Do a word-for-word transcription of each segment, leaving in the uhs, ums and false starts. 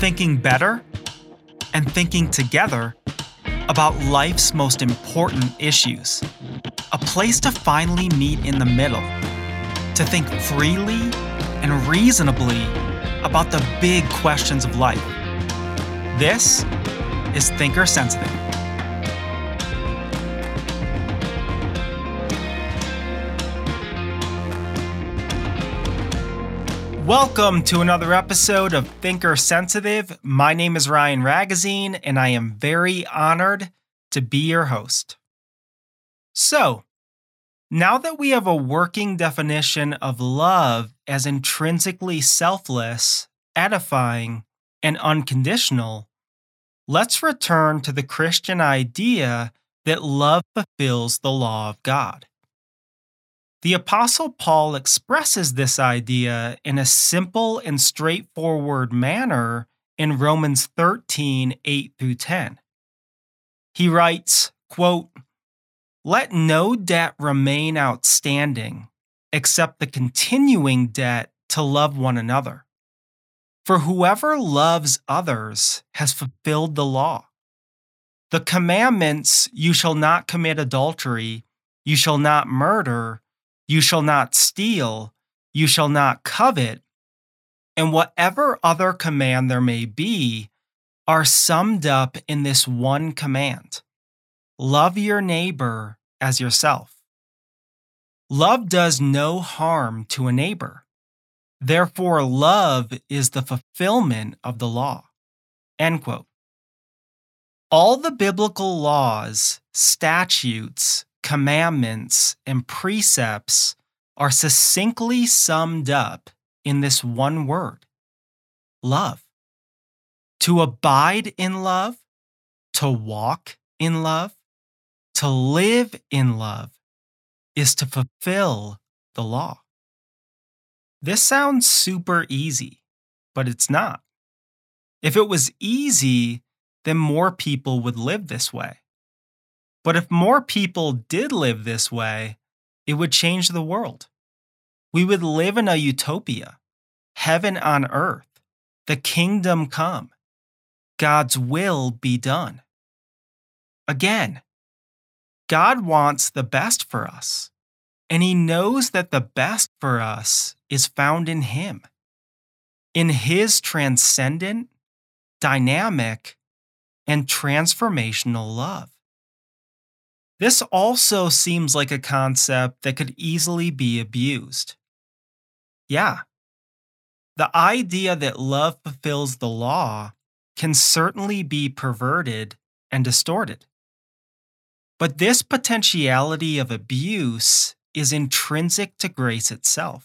thinking better and thinking together about life's most important issues. A place to finally meet in the middle, to think freely and reasonably about the big questions of life. This is Thinker Sensitive. Welcome to another episode of Thinker Sensitive. My name is Ryan Ragazine, and I am very honored to be your host. So, now that we have a working definition of love as intrinsically selfless, edifying, and unconditional, let's return to the Christian idea that love fulfills the law of God. The Apostle Paul expresses this idea in a simple and straightforward manner in Romans thirteen, eight through ten. He writes, quote, "Let no debt remain outstanding except the continuing debt to love one another. For whoever loves others has fulfilled the law. The commandments, you shall not commit adultery, you shall not murder, you shall not steal, you shall not covet, and whatever other command there may be, are summed up in this one command: love your neighbor as yourself. Love does no harm to a neighbor. Therefore, love is the fulfillment of the law." End quote. All the biblical laws, statutes, commandments, and precepts are succinctly summed up in this one word: love. To abide in love, to walk in love, to live in love is to fulfill the law. This sounds super easy, but it's not. If it was easy, then more people would live this way. But if more people did live this way, it would change the world. We would live in a utopia, heaven on earth, the kingdom come, God's will be done. Again, God wants the best for us, and He knows that the best for us is found in Him, in His transcendent, dynamic, and transformational love. This also seems like a concept that could easily be abused. Yeah, the idea that love fulfills the law can certainly be perverted and distorted. But this potentiality of abuse is intrinsic to grace itself.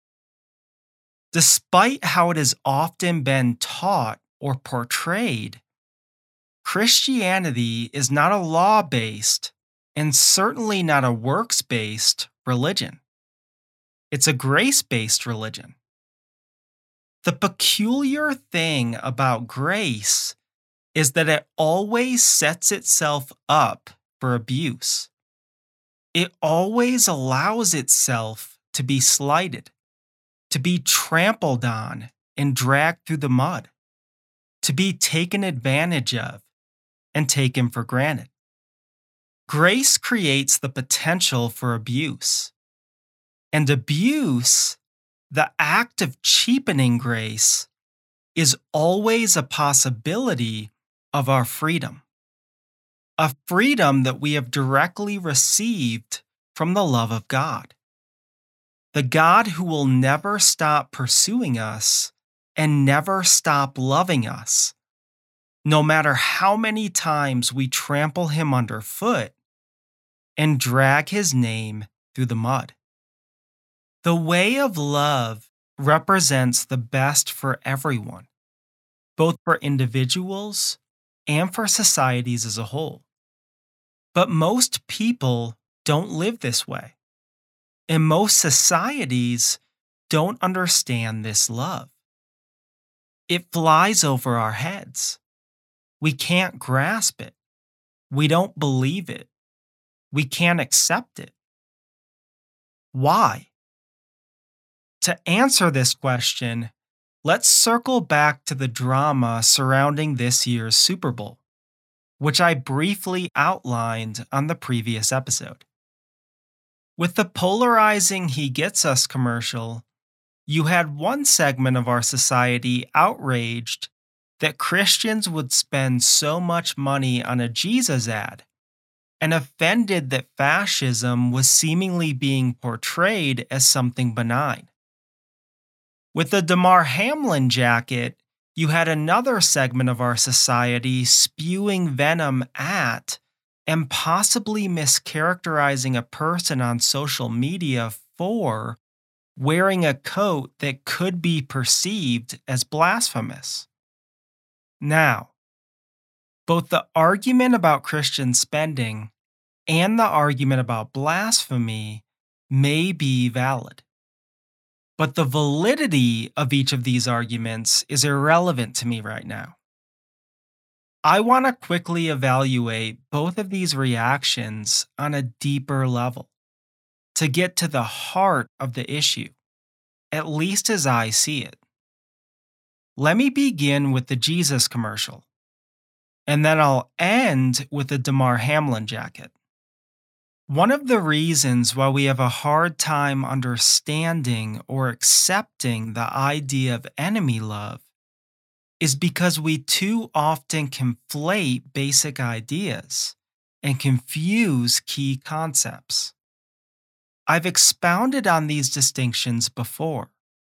Despite how it has often been taught or portrayed, Christianity is not a law-based and certainly not a works-based religion. It's a grace-based religion. The peculiar thing about grace is that it always sets itself up for abuse. It always allows itself to be slighted, to be trampled on and dragged through the mud, to be taken advantage of and taken for granted. Grace creates the potential for abuse. And abuse, the act of cheapening grace, is always a possibility of our freedom. A freedom that we have directly received from the love of God. The God who will never stop pursuing us and never stop loving us, no matter how many times we trample Him underfoot and drag His name through the mud. The way of love represents the best for everyone, both for individuals and for societies as a whole. But most people don't live this way, and most societies don't understand this love. It flies over our heads. We can't grasp it. We don't believe it. We can't accept it. Why? To answer this question, Let's circle back to the drama surrounding this year's Super Bowl, which I briefly outlined on the previous episode. With the polarizing He Gets Us commercial, you had one segment of our society outraged that Christians would spend so much money on a Jesus ad, and offended that fascism was seemingly being portrayed as something benign. With the Damar Hamlin jacket, you had another segment of our society spewing venom at and possibly mischaracterizing a person on social media for wearing a coat that could be perceived as blasphemous. Now, both the argument about Christian spending and the argument about blasphemy may be valid. But the validity of each of these arguments is irrelevant to me right now. I want to quickly evaluate both of these reactions on a deeper level to get to the heart of the issue, at least as I see it. Let me begin with the Jesus commercial, and then I'll end with the Damar Hamlin jacket. One of the reasons why we have a hard time understanding or accepting the idea of enemy love is because we too often conflate basic ideas and confuse key concepts. I've expounded on these distinctions before,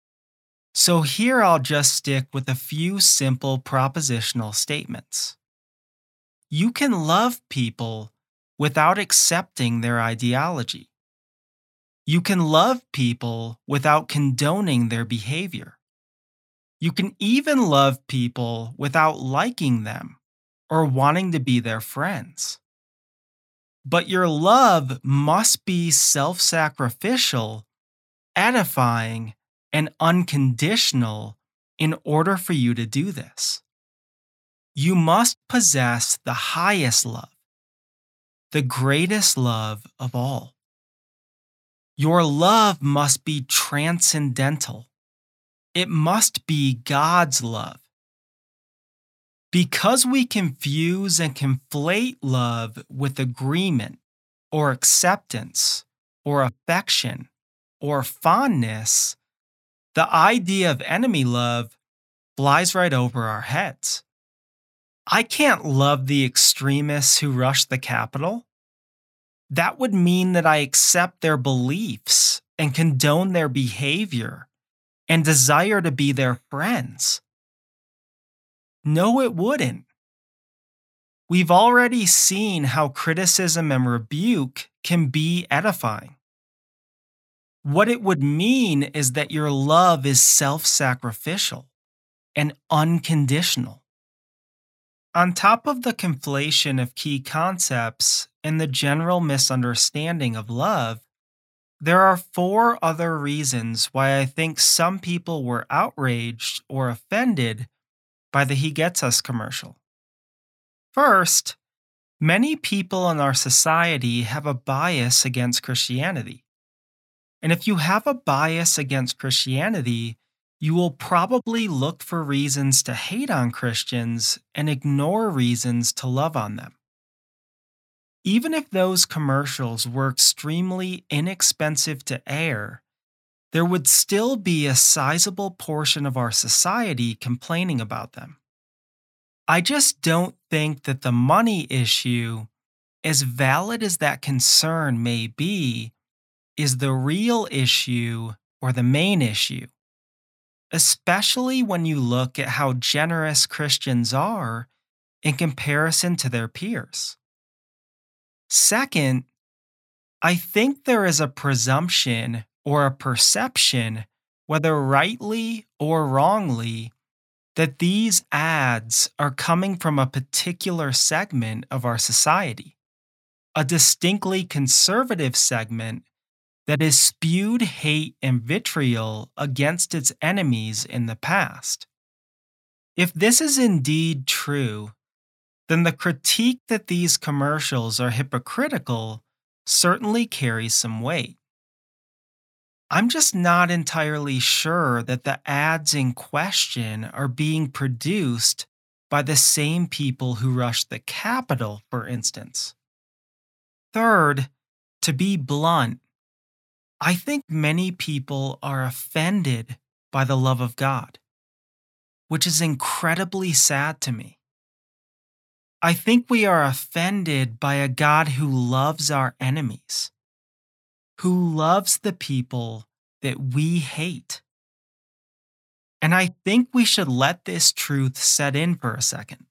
so here I'll just stick with a few simple propositional statements. You can love people without accepting their ideology. You can love people without condoning their behavior. You can even love people without liking them or wanting to be their friends. But your love must be self-sacrificial, edifying, and unconditional in order for you to do this. You must possess the highest love, the greatest love of all. Your love must be transcendental. It must be God's love. Because we confuse and conflate love with agreement or acceptance or affection or fondness, the idea of enemy love flies right over our heads. I can't love the extremists who rushed the Capitol. That would mean that I accept their beliefs and condone their behavior and desire to be their friends. No, it wouldn't. We've already seen how criticism and rebuke can be edifying. What it would mean is that your love is self-sacrificial and unconditional. On top of the conflation of key concepts and the general misunderstanding of love, there are four other reasons why I think some people were outraged or offended by the He Gets Us commercial. First, many people in our society have a bias against Christianity. And if you have a bias against Christianity, you will probably look for reasons to hate on Christians and ignore reasons to love on them. Even if those commercials were extremely inexpensive to air, there would still be a sizable portion of our society complaining about them. I just don't think that the money issue, as valid as that concern may be, is the real issue or the main issue, especially when you look at how generous Christians are in comparison to their peers. Second, I think there is a presumption or a perception, whether rightly or wrongly, that these ads are coming from a particular segment of our society, a distinctly conservative segment that has spewed hate and vitriol against its enemies in the past. If this is indeed true, then the critique that these commercials are hypocritical certainly carries some weight. I'm just not entirely sure that the ads in question are being produced by the same people who rushed the Capitol, for instance. Third, to be blunt, I think many people are offended by the love of God, which is incredibly sad to me. I think we are offended by a God who loves our enemies, who loves the people that we hate. And I think we should let this truth set in for a second.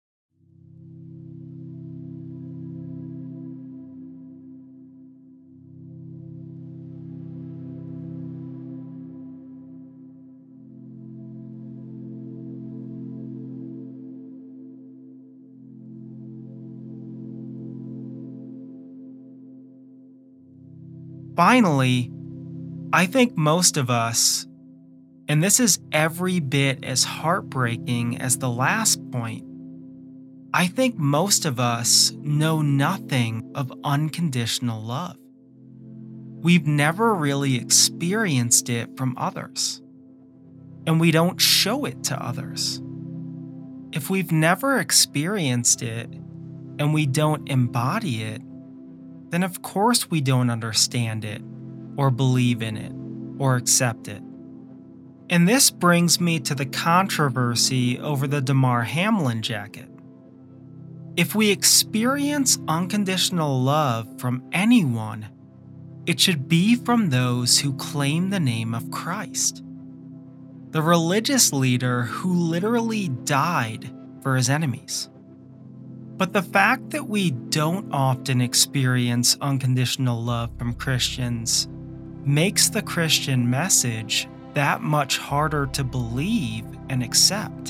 Finally, I think most of us, and this is every bit as heartbreaking as the last point, I think most of us know nothing of unconditional love. We've never really experienced it from others, and we don't show it to others. If we've never experienced it and we don't embody it, then of course we don't understand it, or believe in it, or accept it. And this brings me to the controversy over the Damar Hamlin jacket. If we experience unconditional love from anyone, it should be from those who claim the name of Christ, the religious leader who literally died for his enemies. But the fact that we don't often experience unconditional love from Christians makes the Christian message that much harder to believe and accept.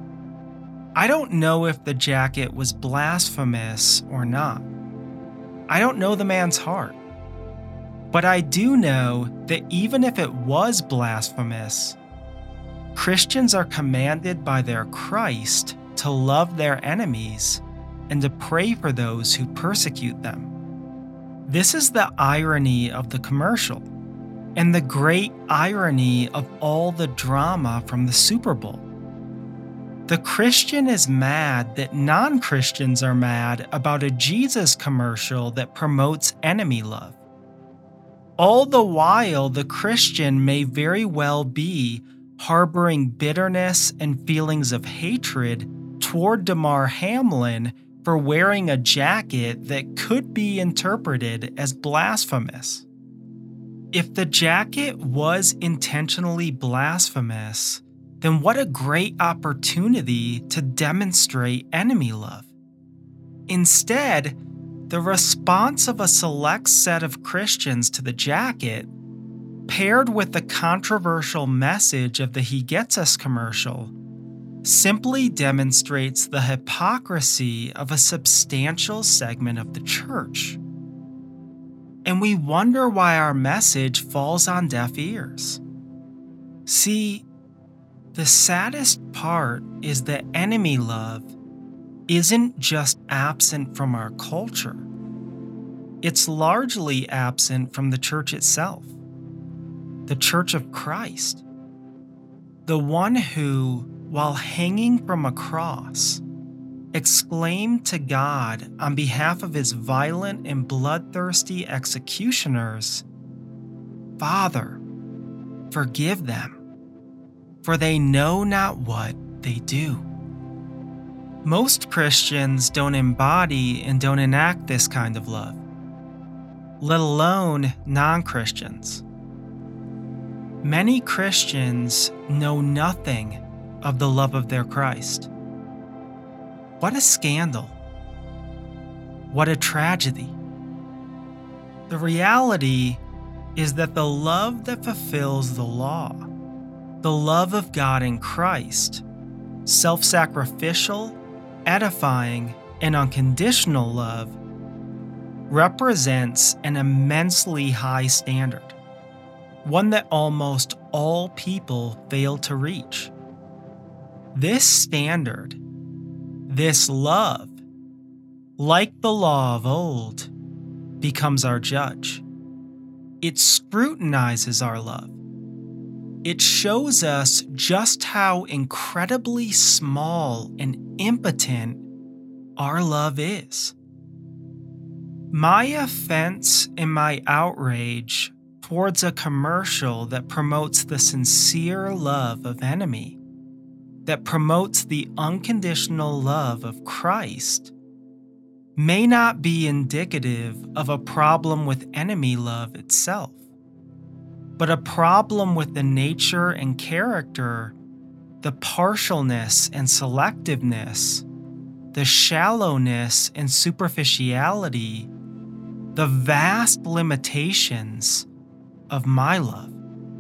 I don't know if the jacket was blasphemous or not. I don't know the man's heart. But I do know that even if it was blasphemous, Christians are commanded by their Christ to love their enemies and to pray for those who persecute them. This is the irony of the commercial, and the great irony of all the drama from the Super Bowl. The Christian is mad that non-Christians are mad about a Jesus commercial that promotes enemy love. All the while, the Christian may very well be harboring bitterness and feelings of hatred toward Damar Hamlin for wearing a jacket that could be interpreted as blasphemous. If the jacket was intentionally blasphemous, then what a great opportunity to demonstrate enemy love. Instead, the response of a select set of Christians to the jacket, paired with the controversial message of the He Gets Us commercial, simply demonstrates the hypocrisy of a substantial segment of the church. And we wonder why our message falls on deaf ears. See, the saddest part is that enemy love isn't just absent from our culture. It's largely absent from the church itself, the Church of Christ, the one who, while hanging from a cross, exclaimed to God on behalf of his violent and bloodthirsty executioners, "Father, forgive them, for they know not what they do." Most Christians don't embody and don't enact this kind of love, let alone non-Christians. Many Christians know nothing of the love of their Christ. What a scandal. What a tragedy. The reality is that the love that fulfills the law, the love of God in Christ, self-sacrificial, edifying, and unconditional love, represents an immensely high standard, one that almost all people fail to reach. This standard, this love, like the law of old, becomes our judge. It scrutinizes our love. It shows us just how incredibly small and impotent our love is. My offense and my outrage towards a commercial that promotes the sincere love of enemy, that promotes the unconditional love of Christ, may not be indicative of a problem with enemy love itself, but a problem with the nature and character, the partialness and selectiveness, the shallowness and superficiality, the vast limitations of my love.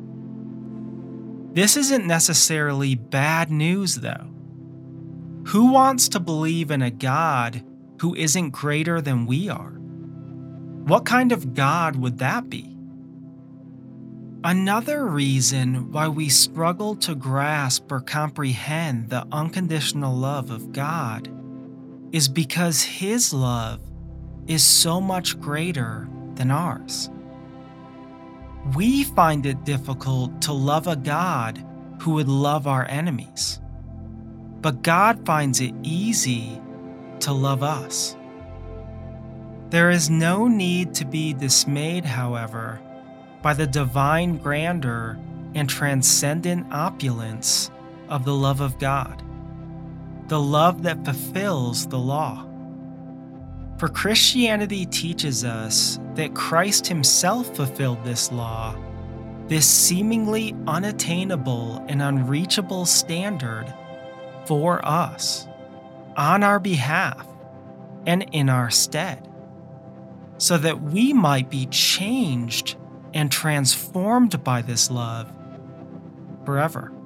This isn't necessarily bad news, though. Who wants to believe in a God who isn't greater than we are? What kind of God would that be? Another reason why we struggle to grasp or comprehend the unconditional love of God is because His love is so much greater than ours. We find it difficult to love a God who would love our enemies, but God finds it easy to love us. There is no need to be dismayed, however, by the divine grandeur and transcendent opulence of the love of God, the love that fulfills the law. For Christianity teaches us that Christ Himself fulfilled this law, this seemingly unattainable and unreachable standard, for us, on our behalf, and in our stead, so that we might be changed and transformed by this love forever.